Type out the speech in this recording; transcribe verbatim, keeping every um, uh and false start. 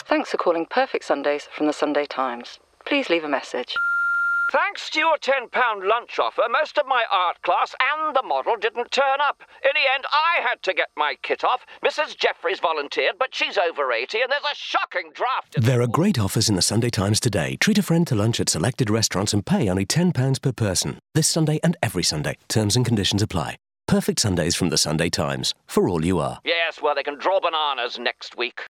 Thanks for calling Perfect Sundays from the Sunday Times. Please leave a message. Thanks to your ten pound lunch offer, most of my art class and the model didn't turn up. In the end, I had to get my kit off. Missus Jeffries volunteered, but she's over eighty and there's a shocking draft. There are great offers in the Sunday Times today. Treat a friend to lunch at selected restaurants and pay only ten pounds per person. This Sunday and every Sunday. Terms and conditions apply. Perfect Sundays from the Sunday Times. For all you are. Yes, well, they can draw bananas next week.